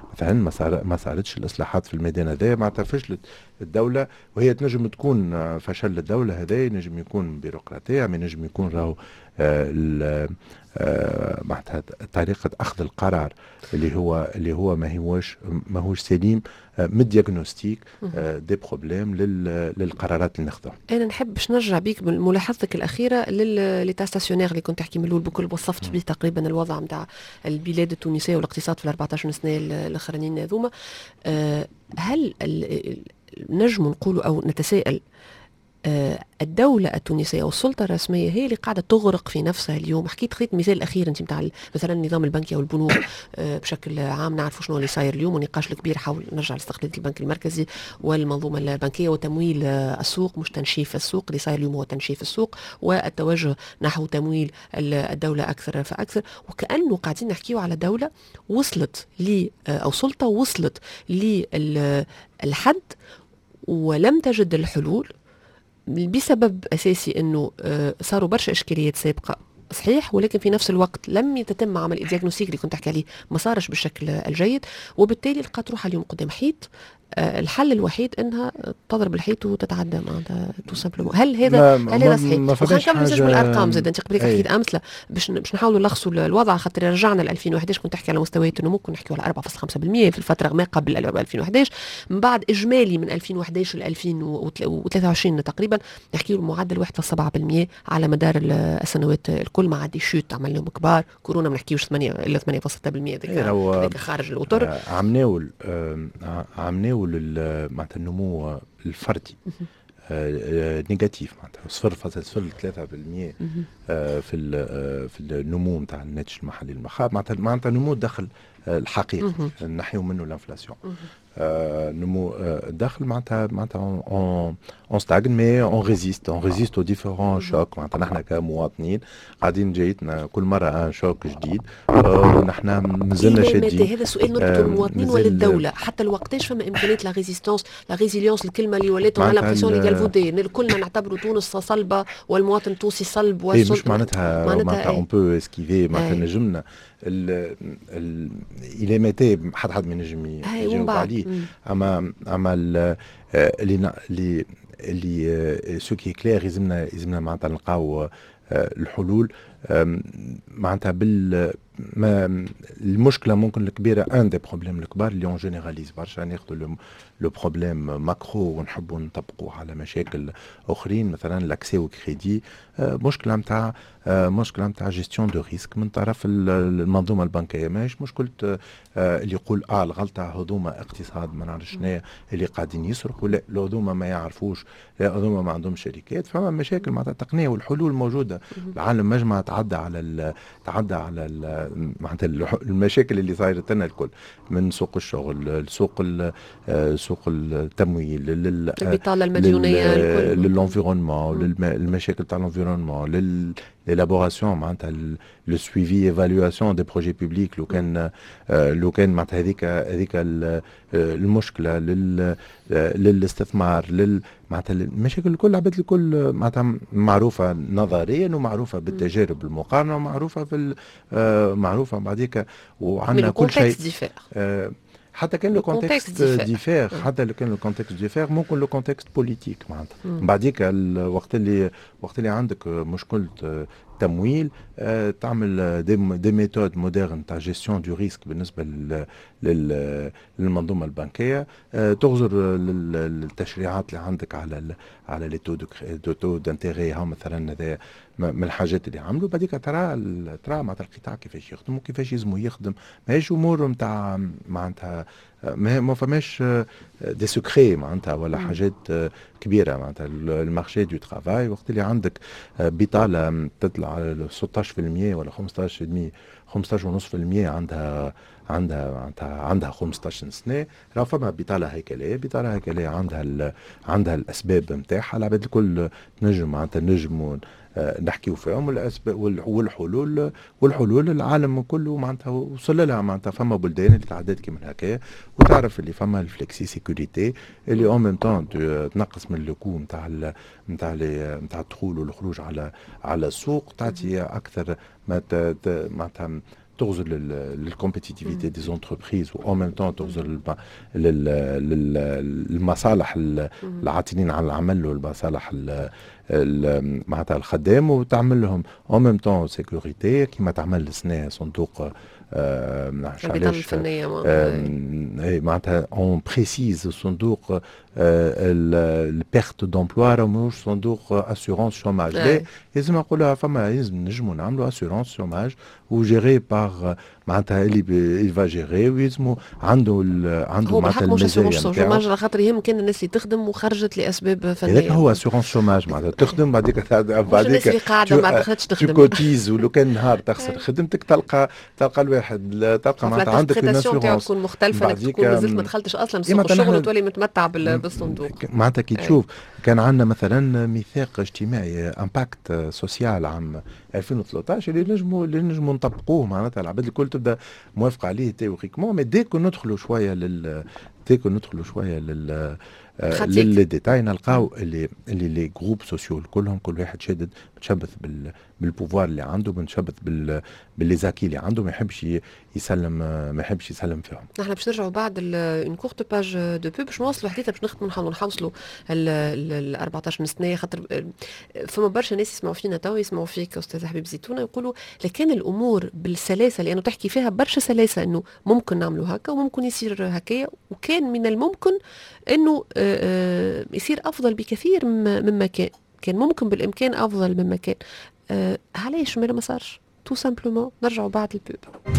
S3: مثلا ما صار ما صارتش الاصلاحات في الميدان هذا، معناتها فشلت الدوله. وهي تنجم تكون آه، فشل الدوله هذا ينجم يكون بيروقراطيه، ما ينجم يكون راهو آه آه معناتها طريقه اخذ القرار اللي هو اللي هو ما هوش ما هوش سليم آه من دياغنوستيك آه دي بروبليم للقرارات اللي ناخذها.
S2: انا نحب باش نرجع بيك بملاحظتك الاخيره لليتا ستاسيونير اللي كنت تحكي من الاول، بكل وصفت به تقريبا الوضع نتاع البلاد التونسيه والاقتصاد في الأربعطاش سنه الاخرانيين هذوما. أه هل نجم نقولوا او نتساءل آه الدولة التونسية والسلطة الرسمية هي اللي قاعدة تغرق في نفسها اليوم؟ حكيت خيط مثال الأخير أنت متاع مثلا النظام البنكي أو البنوك آه بشكل عام، نعرفوا شنو اللي صاير اليوم، والنقاش الكبير حول نرجع لاستقلالية البنك المركزي والمنظومة البنكية وتمويل آه السوق، مش تنشيف السوق. اللي صاير اليوم هو تنشيف السوق والتوجه نحو تمويل الدولة أكثر فأكثر، وكأنه قاعدين نحكيوا على دولة وصلت ل آه أو سلطة وصلت للحد ولم تجد الحلول بسبب أساسي أنه صاروا برشا إشكاليات سابقة صحيح، ولكن في نفس الوقت لم يتم عمل الدياغنوستيك اللي كنت أحكي عليه، ما صارش بالشكل الجيد، وبالتالي لقات روحها اليوم قدام حيط. الحل الوحيد انها تضرب الحيط وتتعدى معناتها تو سامبلومون. هل هذا هل هذا صحيح؟ وخلينا نكمل زوج بالارقام زاد، انت قبلك حكيت امثله باش باش نحاولوا نلخصوا الوضع، خاطر رجعنا ل ألفين وإحداش كنت تحكي على مستويات انه ممكن نحكيوا على أربعة فاصلة خمسة بالمئة في الفتره ما قبل ألفين وإحداش، من بعد اجمالي من ألفين وإحداش ل ألفين وثلاثة وعشرين تقريبا نحكيوا معدل واحد فاصلة سبعة بالمئة على مدار السنوات الكل، مع دي شوت عملناهم كبار، كورونا ما نحكيوش ثمانية الا ثمانية فاصلة ستة بالمئة هذاك خارج الاطر.
S3: عملناو عملناو معناتها النمو الفردي آه نيجاتيف، معناتها صفر فاصلة صفر ثلاثة بالمئة آه في في النمو نتاع الناتج المحلي المخاب، معناتها معناتها نمو الدخل آه الحقيقي نحيو منه الانفلاسيون. آه نمو الدخل معناتها معناتها اون اون ستاغن مي اون ريزيست اون ريزيست او ديفيرون شوك. معناتها نحن كمواطنين قاعدين جايتنا كل مره ان شوك جديد ونحن مازلنا شادين.
S2: هذا السؤال نربطه المواطنين ولا الدوله؟ حتى الوقتاش فما امكانيه لا ريزيستونس لا ريزيليونس، الكلمه اللي ولات على لابريسيون اللي قالفودي كلنا نعتبروا تونس صلبه والمواطن التونسي صلب
S3: والسلطه مش معناتها معناتها اون بو اسكيفي. معناتها نجمنا الى متى حد حد ما ينجم يجاوب عليه، اما اما اللي اللي اللي سو كي كلير يلزمنا يلزمنا معناتها نلقاو الحلول معناتها بال ما المشكله ممكن الكبيره ان دي بروبليم الكبار اللي اون جينيراليز برشا، ناخذوا لو بروبليم ماكرو ونحبوا نطبقوه على مشاكل اخرين، مثلا لاكسي او كريدي مشكله نتاع مشكله نتاع جيستيون دو ريسك من طرف المنظومه البنكيه، ماهيش مشكله اللي يقول اه الغلطه هذوما اقتصاد ما نعرفش شنو اللي قاعدين يسرقوا، لا هذوما ما يعرفوش، لا هذوما ما عندهمش شركات. فما مشاكل معناتها تقنيه والحلول موجوده. العالم مجمع تعدى على تعدى على معناتها المشاكل اللي صايرت لنا الكل، من سوق الشغل، السوق سوق التمويل،
S2: البطاله المديونيه،
S3: للانفيرونمون، المشاكل تاع الانفيرونمون، لل l'élaboration معناتها لو سويفي ايفالواسيون دي بروجي بوبليك. لو كان لو كان معناتها هذيك هذيك المشكله لل للاستثمار لل معناتها المشاكل الكل عباد الكل معناتها معروفه نظريا ومعروفه بالتجارب المقارنه ومعروفه في معروفه بعديك وعندنا كل شيء. حتى كان لو كونتكست ديفير حتى لو كان لو كونتكست ديفير ممكن لو كونتكست بوليتيك معناتها بعديك الوقت اللي وقت اللي عندك مشكله تمويل آه تعمل دي, دي ميثود مودرن تاع جيستيون دو ريسك بالنسبه لل للمنظومه البنكيه، آه تغزر للتشريعات اللي عندك على على لي تو دو تو دانتيغي. ها مثلا هذا من الحاجات اللي عملوا. بعديك ترى ترى معناتها القطاع كيفاش يخدم وكيفاش يلزموا يخدم، ماهيش امور نتاع معناتها ما فماش دي سكري معناتها ولا حاجات كبيره. معناتها المارشي دو ترافاي وقت اللي عندك بطاله تطلع على ستة عشر بالمئة ولا خمسة عشر بالمئة خمسة عشر ونص بالمئة عندها عندها معناتها عندها خمسة عشر سنه، راه فما بطاله هيكليه. بطاله هيكليه عندها عندها الاسباب نتاعها، العباد الكل تنجم معناتها نجموا نحكيو فيهم والاسباب والحلول. والحلول العالم كله معناتها وصل لها. معناتها فما بلدان اللي تعدات كيما هكا وتعرف اللي فما الفلكسي سيكوريتي اللي اون ميم طون تنقص من لوكو نتاع نتاع نتاع الدخول والخروج على على السوق، تعطي اكثر ما معناتها تغزر للكومبيتيتيفيتي دي زونتربريز و ان ميم طون تغزر للمصالح العاطلين عن العمل والمصالح معناتها الخدام، وتعمل لهم ان ميم طون سيكوريتي كيما تعمل لسنا صندوق
S2: البطاقة الفنية.
S3: اي معناتها اون بريسيز صندوق البيرت دومبلوا راه ماهوش صندوق اسيورونس شوماج، لازم نقولها فما لازم نجموا نعملوا اسيورونس شوماج وجيري باغ معناتها اللي اللي فا جيري، ويلزموا عنده عنده معناتها المزايا
S2: نتاعو. شوماج على خاطر يهم كان الناس اللي تخدم وخرجت لاسباب فنيه،
S3: هذاك هو اسيورونس شوماج معناتها تخدم بعديك بعديك
S2: الناس اللي قاعده ما تخرجش تخدم
S3: كوتيز، ولو كان نهار تخسر خدمتك تلقى تلقى الواحد تلقى معناتها عندك
S2: الاسيورونس تكون مختلفه، انك تكون مازلت ما دخلتش اصلا سوق الشغل وتولي متمتع بالصندوق
S3: معناتها. كي تشوف كان عندنا مثلا ميثاق اجتماعي امباكت سوسيال عام ألفين وثلاثة عشر اللي نجموا اللي نجموا نطبقوه، معناتها العباد الكل تبدا موافقه عليه تيوريكمون، مي ديكو ندخلوا شويه لل ديكو ندخلوا شويه لل للديتاي نلقاو اللي اللي لي جروب سوسيو كلهم كل واحد شادد متشبث بال بالبوفوار اللي عنده، متشبث بال بالليزاكي اللي عنده، ما يحبش يسلم ما يحبش يسلم فيهم.
S2: نحن باش نرجعوا بعد اون كورت باج دو بوب باش نوصلوا حديثه باش نختموا نحاولوا نحوصلوا ال أربعطاش سنه، خاطر فما برشا ناس يسمعوا فينا تو يسمعوا فيك استاذ حبيب زيتونه يقولوا لكان الامور بالسلاسه لانه تحكي فيها برشا سلاسه انه ممكن نعملوا هكا وممكن يصير هكايا، وكان من الممكن انه يصير افضل بكثير مما كان كان ممكن بالامكان افضل مما كان. أه علاش ما صارش؟ تو سامبلومون. نرجعوا بعد البوب.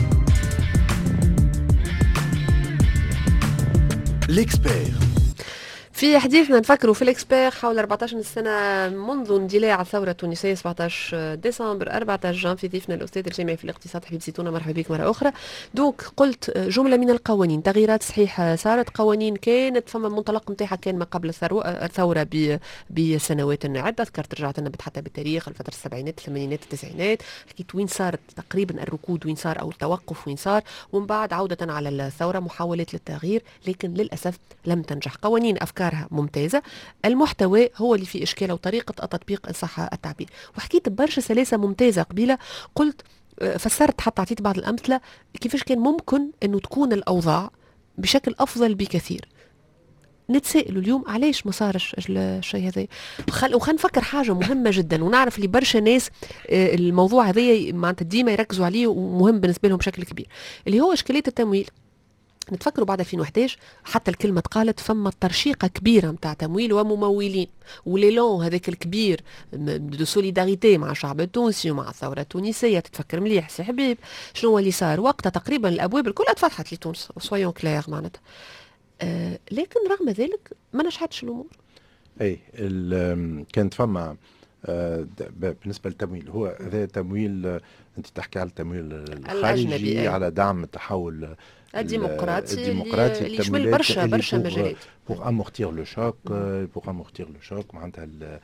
S1: ليكسبير
S2: في حديثنا نفكروا في الاكسبير حول أربعطاش سنه منذ اندلاع الثوره التونسيه سبعطاش ديسمبر أربعطاش جانفي. ضيفنا الاستاذ الجامعي في الاقتصاد حبيب زيتونه، مرحبا بك مره اخرى. دوك قلت جمله من القوانين، تغييرات صحيحه صارت، قوانين كانت فما المنطلق نتاعها كان ما قبل الثوره بسنوات عده، ذكرت رجعت لنا حتى بالتاريخ الفتره السبعينات الثمانينات التسعينات، حكيت وين صارت تقريبا الركود، وين صار او التوقف وين صار، ومن بعد عوده على الثوره محاولات للتغيير، لكن للاسف لم تنجح. قوانين افكار ممتازة، المحتوى هو اللي فيه إشكال وطريقة التطبيق إن صح التعبير. وحكيت برشا سلاسة ممتازة قبيلة، قلت فسرت حتى عطيت بعض الأمثلة كيفاش كان ممكن أنه تكون الأوضاع بشكل أفضل بكثير. نتسائلوا اليوم علاش ما صارش الشيء هذا. وخل وخل نفكر حاجة مهمة جدا، ونعرف اللي برشا ناس الموضوع هذا معناتها ديما يركزوا عليه ومهم بالنسبة لهم بشكل كبير، اللي هو إشكالية التمويل. نتفكروا بعد ألفين وإحدى عشر حتى الكلمة قالت فما ترشيقة كبيرة متاع تمويل وممولين، وليلون هذاك الكبير دو سوليداريتي مع الشعب التونسي ومع الثورة التونسية. تتفكر مليح سي حبيب شنو اللي صار وقتها؟ تقريبا الأبواب الكل اتفتحت لتونس سويون كلير معناتها، آه لكن رغم ذلك ما نجحتش الأمور.
S3: أي كانت فما آه بالنسبة للتمويل، هو هذا تمويل آه أنت تحكي على التمويل الخارجي على دعم التحول
S2: الديمقراطي
S3: الديمقراطي
S2: اللي يشمل برشا برشا مجالات
S3: بوغ امورتير لو شوك بوغ امورتير لو شوك معناتها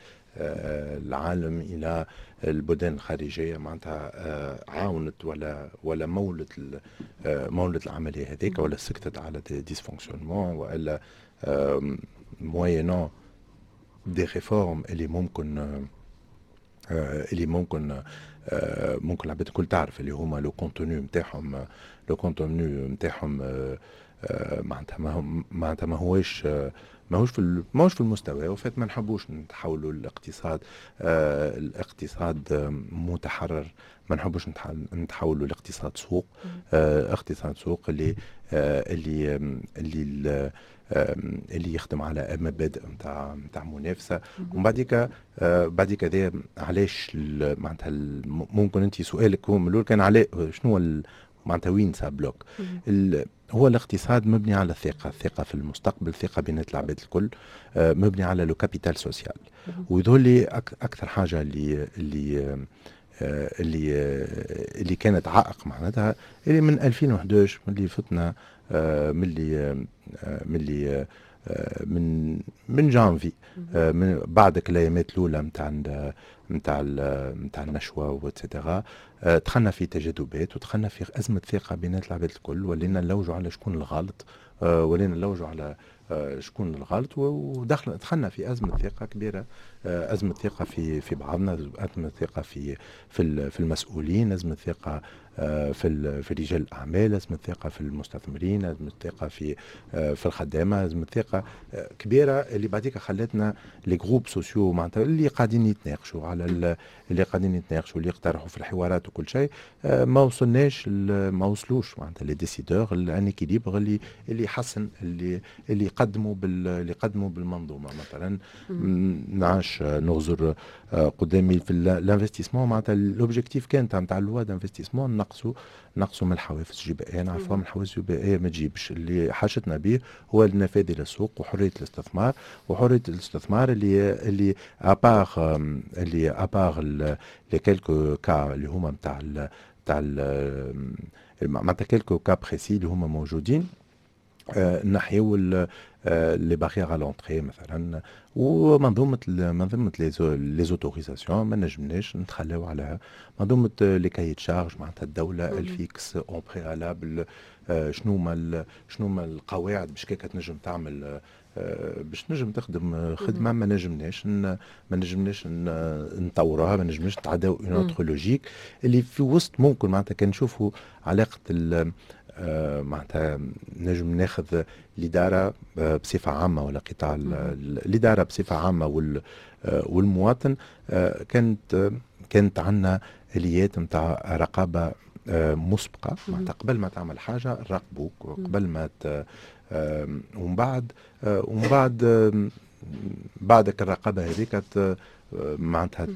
S3: العالم الى البلدان الخارجيه معناتها عاونت ولا ولا مولت مولت العمليه هذيك ولا سكتت على ديسفونكسيونمون والا موينون دي ريفورم اللي ممكن اللي ممكن ممكن العباد الكل تعرف اللي هما لو كونتوني نتاعهم لو كونتوني نتاعهم معناتها ما معناتها ما هوش ماهوش في ماهوش في المستوى، وفات ما نحبوش نتحولوا الاقتصاد آه الاقتصاد متحرر، ما نحبوش نتحولوا لاقتصاد سوق آه اقتصاد سوق اللي آه اللي اللي اللي يخدم على مبادئ نتاع نتاع منافسه. ومن بعديك آه بعديك هذا علاش معناتها ممكن انت سؤالك هو من الاول كان على شنو معناتها وين سابلوك. هو الاقتصاد مبني على الثقة، الثقة في المستقبل، ثقة بين العباد الكل، آه مبني على لو كابيتال سوسيال. وذولي أك أكثر حاجة اللي اللي آه اللي آه اللي كانت عائق معناتها اللي من ألفين وإحدى عشر ملي فتنا آه ملي آه ملي آه من من جانفي آه من بعد الايامات الاولى نتاع نتاع نتاع النشوه وتسيتيرا آه دخلنا في تجاذبات ودخلنا في ازمه ثقه بين العباد الكل، ولينا نلوجوا على شكون الغلط آه ولينا نلوجوا على آه شكون الغلط، ودخلنا دخلنا في ازمه ثقه كبيره، آه ازمه ثقه في في بعضنا، ازمه ثقه في في في المسؤولين، ازمه ثقه في في رجال الاعمال، لازم الثقه في المستثمرين، لازم الثقه في في الخدامه، لازم الثقه كبيره اللي بعديك خلتنا لي جروب سوسيو معناتها اللي قاعدين يتناقشوا على اللي قاعدين يتناقشوا اللي يقترحوا في الحوارات وكل شيء، ما وصلناش ما وصلوش معناتها لي ديسيدور ان اكيليبر اللي اللي يحسن اللي اللي يقدموا بال اللي يقدموا بالمنظومه. مثلا نعاش نغزر قدامي في الانفستيسمون معناتها الاوبجيكتيف كان تاع اللوا دانفستيسمون نقصوا نقصوا من الحوافز الجبائيه، نعرفوا من الحوافز الجبائيه ما تجيبش. اللي حاجتنا به هو النفاذ الى السوق وحريه الاستثمار، وحريه الاستثمار اللي اللي ابار اللي ابار لي كيلكو كا اللي هما نتاع نتاع معناتها كيلكو كا بريسي اللي هما موجودين، آه نحيو لي باريير على لونطري مثلا، ومنظومه منظومه لي زوتوريزاسيون ما نجمناش نتخلاو عليها. منظومه لي كاي تشارج معناتها الدوله الفيكس اون بريالابل، آه شنو هما شنو هما القواعد باش كيك تنجم تعمل آه باش نجم تخدم خدمه ما نجمناش ما نجمناش نطوروها، ما نجمناش نتعداو اون اوتر لوجيك اللي في وسط ممكن معناتها كان نشوفوا علاقه آه معناتها نجم ناخذ الإدارة بصفة عامة ولا قطاع الإدارة بصفة عامة وال والمواطن. آه كانت كانت عندنا آليات نتاع رقابة آه مسبقة، معناتها قبل ما تعمل حاجة نراقبوك، قبل ما آه ومن بعد آه ومن بعد آه بعدك الرقابة هذيك معناتها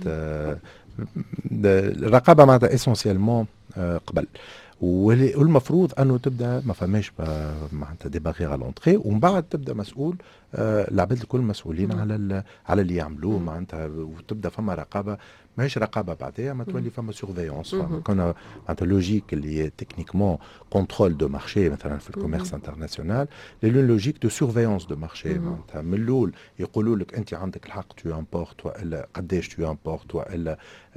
S3: الرقابة معناتها اسونسيالمون آه قبل، والمفروض انه تبدا ما فماش معناتها دي باغيغ على لونطري، ومن بعد تبدا مسؤول آه العباد الكل مسؤولين على على اللي يعملوه معناتها، وتبدا فما رقابه ماهيش رقابه بعدها ما تولي فما سورفيونس. كنا معناتها لوجيك اللي تكنيكمون كونترول دو مارشي مثلا في الكوميرس انترناسيونال، لي لوجيك دو سورفيونس دو مارشي معناتها من الاول يقولوا لك انت عندك الحق تو امبورت والا قداش تو امبورت والا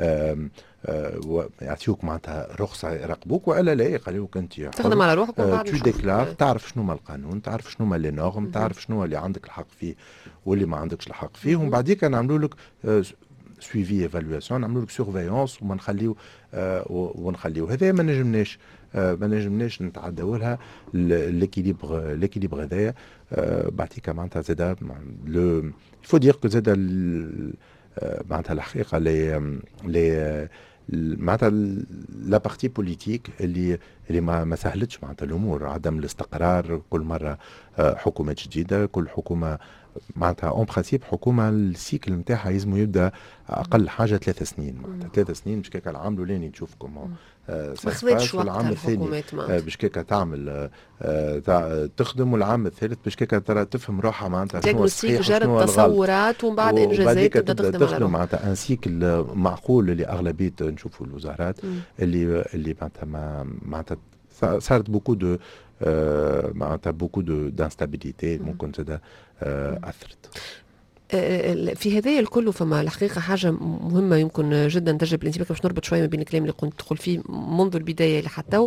S3: آه يعطيوك معناتها رخصه يراقبوك، والا لا يقولوا لك انت
S2: تخدم على روحك
S3: آه تو ديكلار، تعرف شنو ما القانون، تعرف شنو ما لي نورم، تعرف شنو اللي عندك الحق فيه واللي ما عندكش الحق فيه، ومن بعديك نعملوا لك آه سويفي ايفالواسيون، نعملوا لك سورفيونس وما نخليو آه ونخليو هذا ما نجمناش آه ما نجمناش نتعداو لها ليكيليبر ليكيليبر هذايا. آه بعديك معناتها زاد لو يفو دير كو زاد معناتها الحقيقه لي لي معناتها لا بارتي بوليتيك اللي اللي ما ما سهلتش معناتها الامور، عدم الاستقرار، كل مره حكومات جديده، كل حكومه معناتها اون برانسيب حكومه السيكل نتاعها يلزم يبدا اقل حاجه ثلاث سنين، معناتها ثلاث سنين باش كيك العام الاولاني تشوف كومون
S2: ما خذتش وقت
S3: العام الثاني باش كيك تعمل تخدم، والعام الثالث باش كيك ترى تفهم روحها معناتها شنو الصحيح
S2: جرب تصورات ومن بعد انجازات تبدا تخدم على روحها
S3: معناتها ان سيكل معقول اللي اغلبيه نشوفوا الوزارات اللي اللي معناتها معناتها صارت بوكو دو معناتها بوكو دو دانستابيليتي ممكن تدا اثرت
S2: في هذايا الكل. فما الحقيقه حاجه مهمه يمكن جدا تجلب الانتباه باش نربط شويه ما بين الكلام اللي كنت تدخل فيه منذ البدايه لحتى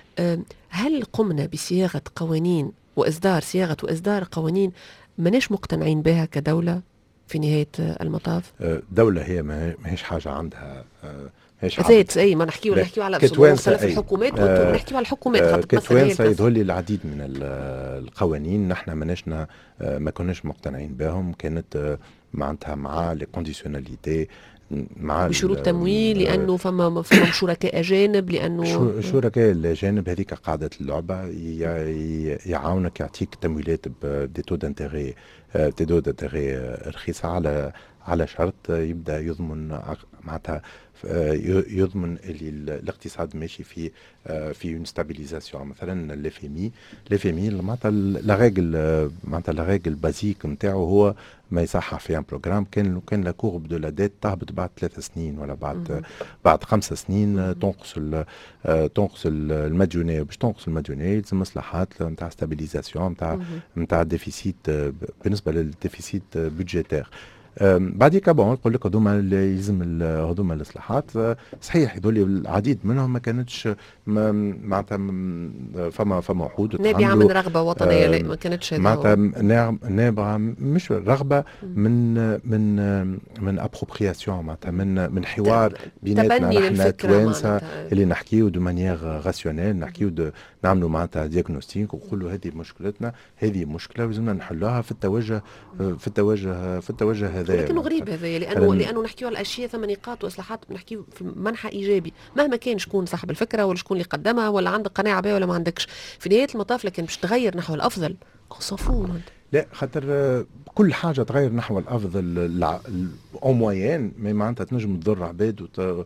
S2: هل قمنا بصياغه قوانين واصدار صياغه واصدار قوانين ماناش مقتنعين بها كدوله في نهايه المطاف؟
S3: دوله هي ما هيش حاجه عندها
S2: زيت اي ما نحكيو نحكيو على مختلف الحكومات وانتم نحكيو على الحكومات
S3: كتوانسه يظهر لي العديد من القوانين نحن ماناش ما كناش مقتنعين بهم، كانت معناتها مع لي كونديسيوناليتي مع
S2: بشروط تمويل، لانه فما فما شركاء اجانب، لانه
S3: شركاء الاجانب هذيك قاعده اللعبه يعاونك يعطيك تمويلات بدي تو دانتيغي دي دو دانتيغي رخيصه على على شرط يبدا يضمن معناتها يضمن اللي الاقتصاد ماشي في في اون ستابيليزاسيون. مثلا الاف ام اي الاف ام اي معناتها لا ريغل معناتها لا ريغل بازيك نتاعو هو ما يصحح في ان بروغرام، كان كان لا كورب دو لا ديت تهبط بعد ثلاث سنين ولا بعد بعد خمس سنين تنقص تنقص المديونيه، باش تنقص المديونيه لازم مصلحات نتاع ستابيليزاسيون نتاع نتاع ديفيسيت بالنسبه للديفيسيت بودجيتير. بعديك بون نقول لك هذوما اللي يلزم هذوما الاصلاحات صحيح يدولي العديد منهم ما كانتش معناتها فما فما وحود
S2: نابعه من رغبه وطنيه، لا ما كانتش
S3: معناتها نابعه مش رغبه من من من ابروبرياسيون معناتها من من حوار بيناتنا نحن التوانسه اللي نحكيو دو مانيير راسيونيل، نحكيو نعملوا معناتها دياغنوستيك ونقولوا هذه مشكلتنا، هذه مشكله ولازمنا نحلوها في التوجه في التوجه في التوجه هذا.
S2: لكنه غريب هذا لانه لانه نحكيو على الاشياء ثم نقاط واصلاحات نحكيو في منحى ايجابي مهما كان شكون صاحب الفكره ولا شكون اللي قدمها ولا عندك قناعه بها ولا ما عندكش، في نهايه المطاف لكن باش تغير نحو الافضل صفون.
S3: لا خاطر كل حاجه تغير نحو الافضل او موين مي معناتها تنجم تضر عباد وت...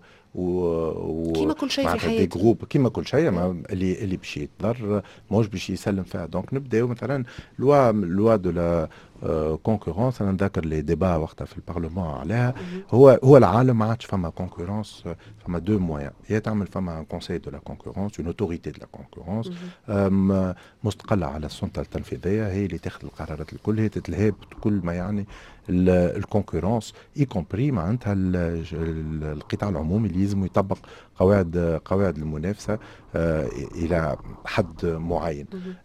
S3: و
S2: كيما كل شيء في الحياه
S3: جروب كيما كل شيء اللي اللي باش يتضر ماهوش باش يسلم فيها. دونك نبداو مثلا لوا لوا دو لا كونكورونس. انا نذكر لي ديبا وقتها في البرلمان عليها. هو هو العالم ما عادش فما كونكورونس، فما دو موان، يا تعمل فما كونساي دو لا كونكورونس اون اوتوريتي دو لا كونكورونس مستقله على السلطه التنفيذيه، هي اللي تاخذ القرارات الكل، هي تتلهي بكل ما يعني الكونكورونس اي كومبري معناتها القطاع العمومي اللي لازم يطبق قواعد قواعد المنافسه الى حد معين.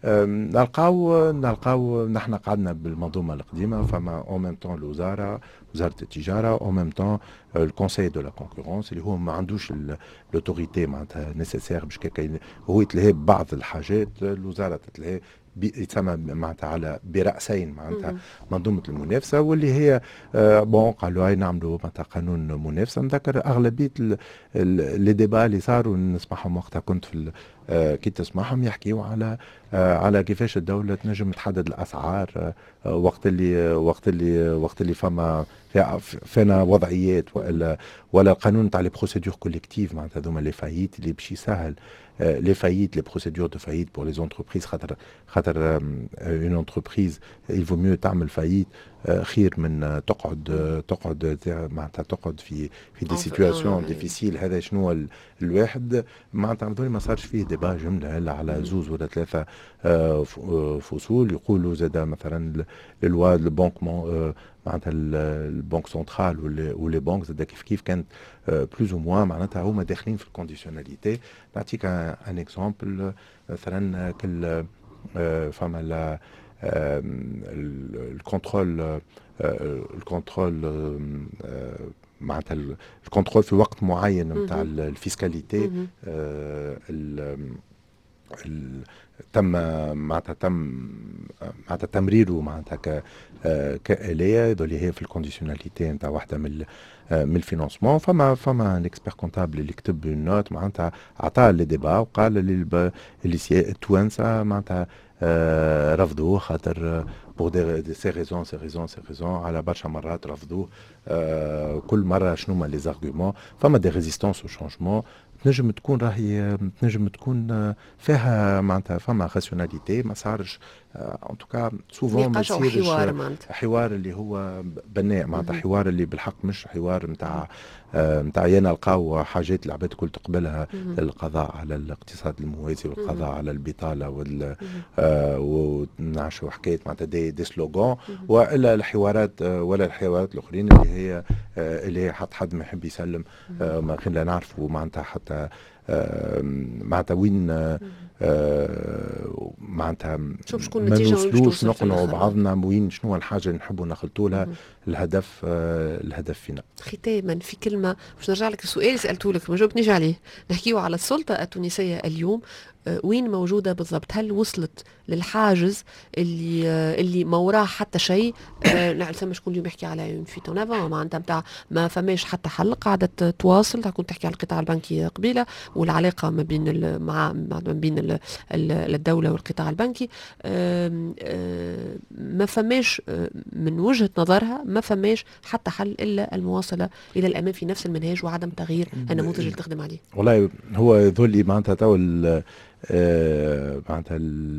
S3: نلقاو نلقاو نحن قعدنا بالمنظومه القديمه فما او ميم طون الوزاره وزاره التجاره او ميم طون الكونساي دو لا كونكورونس اللي هو ما عندوش لوتوريتي معناتها نيسيسير باش هو يتلهي ببعض الحاجات، الوزاره تتلهي يتسمى معناتها على برأسين معناتها منظومة المنافسة، واللي هي آه بون قالوا هاي نعملوا معناتها قانون منافسة. نذكر أغلبية لي ديبا اللي صاروا نسمعهم وقتها كنت في آه كي تسمعهم يحكيوا على آه على كيفاش الدولة تنجم تحدد الأسعار آه وقت اللي وقت اللي وقت اللي فما فينا وضعيات ولا ولا القانون تاع لي بروسيدور كوليكتيف معناتها هذوما لي فايت اللي باش يسهل les faillites, les procédures de faillite pour les entreprises. خاطر خاطر une entreprise il vaut mieux تعمل faillite خير من تقعد تقعد معناتها تقعد في في دي سيتواسيون ديفيسيل. هذا شنو الواحد معناتها هذول ما صارش فيه ديبا جمله الا على زوز ولا ثلاثه فصول. يقولوا زاد مثلا للوا البنك معناتها البنك سنترال ولي بنك زاد كيف كيف كانت بلوز او موان معناتها هما داخلين في الكونديسيوناليتي. نعطيك ان اكزومبل مثلا كل فما لا الكنترول الكنترول معناتها الكنترول في وقت معين نتاع الفيسكاليتي تم معناتها تم معناتها تمريره معناتها كآلية اللي هي في الكونديسيوناليتي نتاع واحدة من من الفينانسمون. فما فما ان اكسبير كونتابل اللي كتب نوت معناتها عطاه لي ديبا وقال اللي اللي التوانسه معناتها آه رفضوه خاطر بور دي سي ريزون سي ريزون سي ريزون على برشا مرات رفضوه. آه كل مره شنو هما لي زارغومون. فما دي ريزيستانس او شونجمون تنجم تكون راهي تنجم تكون فيها معناتها فما راسيوناليتي ما صارش ان توكا سوفون ما يصيرش حوار, حوار اللي هو بناء معناتها حوار اللي بالحق مش حوار نتاع نتاع يا نلقاو حاجات العباد الكل تقبلها للقضاء على الاقتصاد الموازي والقضاء على البطاله وال ونعشوا حكايه معناتها دي, دي سلوغان والا الحوارات ولا الحوارات الاخرين اللي هي اللي هي حتى حد ما يحب يسلم ما خلينا نعرفوا معناتها حتى معناتها وين معناتها
S2: شكون
S3: ما نوصلوش نقنعوا بعضنا وين شنو الحاجه اللي نحبوا نخلطوا لها الهدف الهدف فينا.
S2: ختاما في كلمه باش نرجع لك السؤال اللي سالته لك ما جاوبتنيش عليه. نحكيو على السلطه التونسيه اليوم وين موجوده بالضبط؟ هل وصلت للحاجز اللي اللي ما وراه حتى شيء؟ نعرف شكون اليوم يحكي على اون فيت اون افون معناتها نتاع ما فماش حتى حل قاعده تواصل. كنت تحكي على القطاع البنكي قبيله والعلاقه ما بين مع ما بين الدوله والقطاع البنكي ما فماش من وجهه نظرها ما فماش حتى حل الا المواصله الى الامام في نفس المنهاج وعدم تغيير النموذج اللي تخدم عليه.
S3: والله هو ذولي معناتها تو آه، معناتها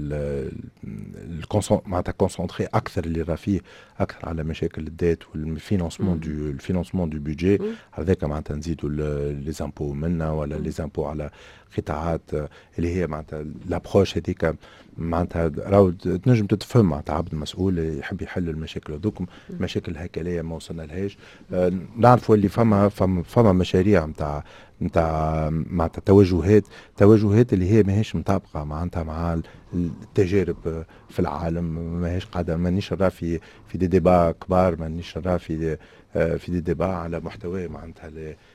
S3: معناتها كونسونتري اكثر اللي راه فيه اكثر على مشاكل الدات والفينانسمون دو الفينانسمون دو بودجي. هذاك معناتها نزيدوا لي زامبو منا ولا لي زامبو على قطاعات اللي هي معناتها لابروش هذيك معناتها راهو تنجم تتفهم معناتها عبد مسؤول يحب يحل المشاكل هذوك. المشاكل الهيكليه ما وصلنا لهاش. آه، نعرفوا اللي فما فما, فما مشاريع نتاع نتاع معناتها توجهات توجهات اللي هي ماهيش مطابقه معناتها مع التجارب في العالم. ماهيش قاعده مانيش نرى في في دي ديبا كبار، مانيش نرى في في دي ديبا على محتوى معناتها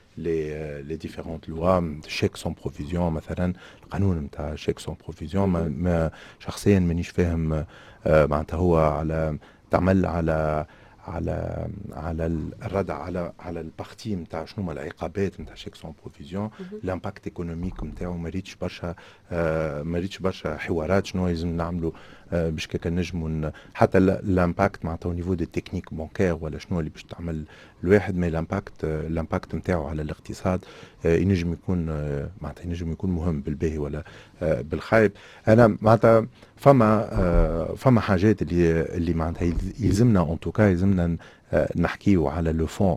S3: لي لي ديفيرونت لوا. شيك سون بروفيزيون مثلا، القانون نتاع شيك سون بروفيزيون ما شخصيا مانيش فاهم معناتها هو على تعمل على على على الردع على على البارتي نتاع شنو هما العقابات نتاع شيك سون بروفيزيون. الامباكت ايكونوميك نتاعو ما ريتش برشا آه ما ريتش برشا حوارات شنو لازم نعملوا آه باش كيك نجموا حتى الامباكت معناتها او نيفو دي تكنيك بانكير ولا شنو اللي باش تعمل الواحد. ما الامباكت الامباكت نتاعو على الاقتصاد آه ينجم يكون آه معناتها ينجم يكون مهم بالباهي ولا آه بالخايب. انا معناتها فما آه فما حاجات اللي اللي معناتها يلزمنا اون توكا يلزمنا نحكيو على لو فون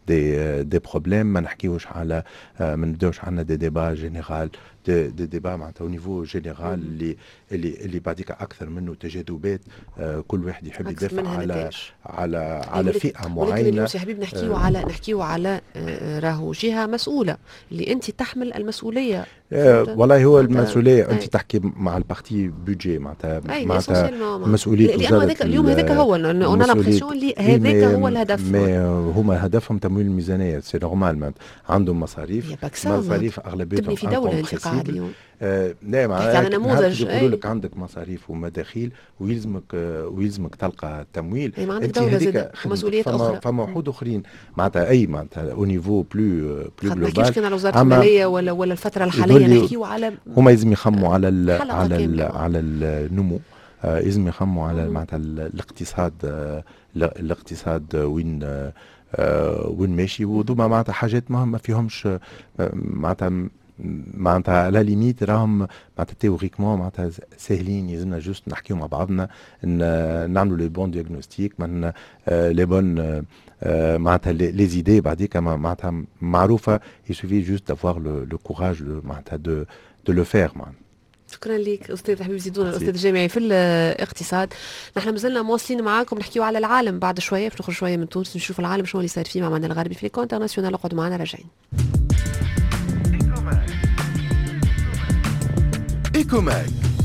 S3: دي دي بروبليم. ما نحكيوش على ما نبداوش عندنا دي ديبا جينيرال دي, دي ديبا معناتها او نيفو جينيرال اللي اللي اللي بعديك اكثر منه تجاذبات. آه كل واحد يحب يدافع على على على فئه معينه.
S2: ولكن اليوم يا حبيبي نحكيو آه على نحكيو على آه راهو جهه مسؤوله اللي انت تحمل المسؤوليه.
S3: آه والله هو المسؤوليه انت تحكي مع البارتي بودجي معناتها معناتها مسؤوليه
S2: وزاره هذاك اليوم هذاك هو انا لامبرسيون اللي هذاك هو الهدف.
S3: هما هدفهم تمويل الميزانيه سي نورمال عندهم مصاريف مصاريف اغلبيتهم
S2: في دوله انت قاعد اليوم.
S3: آه نعم
S2: على نموذج
S3: يقولوا لك عندك مصاريف ومداخيل ويلزمك آه ويلزمك تلقى تمويل.
S2: انت هذيك مسؤوليات
S3: فما
S2: اخرى.
S3: فما وحود اخرين معناتها اي معناتها او نيفو بلو بلو
S2: جلوبال. ما نحكيوش كان على وزاره الماليه ولا ولا الفتره الحاليه نحكيو على
S3: هما لازم يخموا على ال على ال على النمو. آه لازم يخموا على معناتها الاقتصاد آه الاقتصاد وين آه آه وين ماشي. وذوما معناتها حاجات مهمه فيهمش آه معناتها معناتها على ليميت راهم معناتها تيوريكمون معناتها ساهلين. يلزمنا جوست نحكيو مع بعضنا نعملوا لي بون دياغنوستيك من لي بون معناتها لي زيدي بعديك معناتها معروفه. يسوفي جوست دافوار لو كوراج معناتها دو دو لو فير معناتها.
S2: شكرا لك استاذ حبيب زيدون الاستاذ الجامعي في الاقتصاد. نحن مازلنا مواصلين معاكم نحكيو على العالم بعد شويه باش نخرج شويه من تونس نشوف العالم شنو اللي صار فيه مع معنا الغربي في ليكو انترناسيونال. اقعدوا معنا راجعين.
S1: إيكوماك